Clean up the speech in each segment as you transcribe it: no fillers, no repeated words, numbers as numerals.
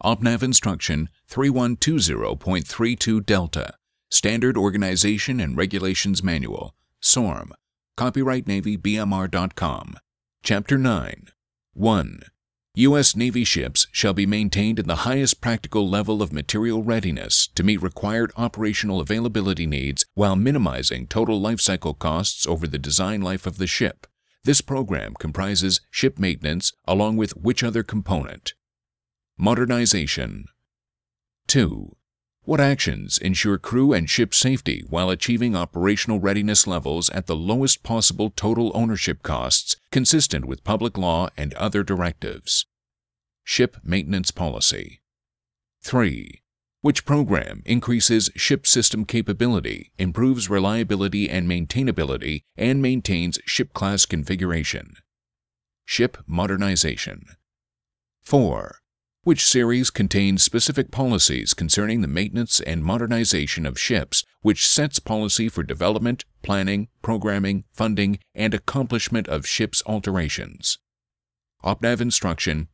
OPNAV Instruction 3120.32 Delta, Standard Organization and Regulations Manual, SORM, Copyright Navy BMR.com. Chapter 9. 1. U.S. Navy ships shall be maintained in the highest practical level of material readiness to meet required operational availability needs while minimizing total life cycle costs over the design life of the ship. This program comprises ship maintenance along with which other component? Modernization. 2. What actions ensure crew and ship safety while achieving operational readiness levels at the lowest possible total ownership costs consistent with public law and other directives? Ship maintenance policy. 3. Which program increases ship system capability, improves reliability and maintainability, and maintains ship class configuration? Ship modernization. 4. Which series contains specific policies concerning the maintenance and modernization of ships, which sets policy for development, planning, programming, funding, and accomplishment of ships alterations? OPNAV Instruction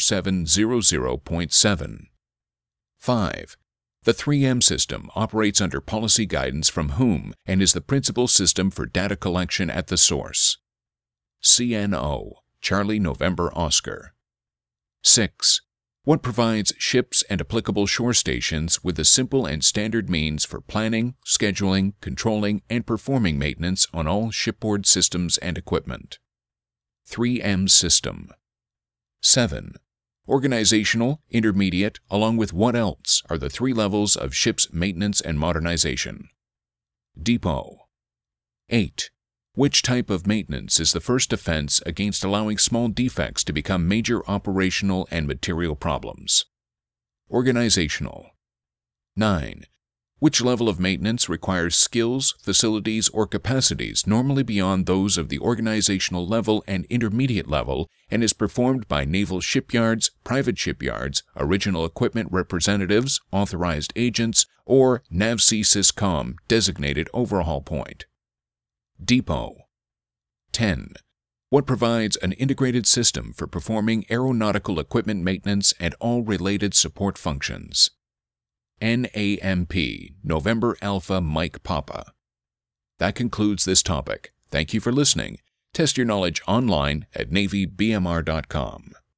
4700.7. 5. The 3M system operates under policy guidance from whom and is the principal system for data collection at the source? CNO, Charlie November Oscar. 6. What provides ships and applicable shore stations with a simple and standard means for planning, scheduling, controlling, and performing maintenance on all shipboard systems and equipment? 3M system. 7. Organizational, intermediate, along with what else are the 3 levels of ship's maintenance and modernization? Depot. 8. Which type of maintenance is the first defense against allowing small defects to become major operational and material problems? Organizational. 9. Which level of maintenance requires skills, facilities, or capacities normally beyond those of the organizational level and intermediate level and is performed by naval shipyards, private shipyards, original equipment representatives, authorized agents, or NAVSEA-SYSCOM designated overhaul point? Depot. 10. What provides an integrated system for performing aeronautical equipment maintenance and all related support functions? NAMP, November Alpha Mike Papa. That concludes this topic. Thank you for listening. Test your knowledge online at NavyBMR.com.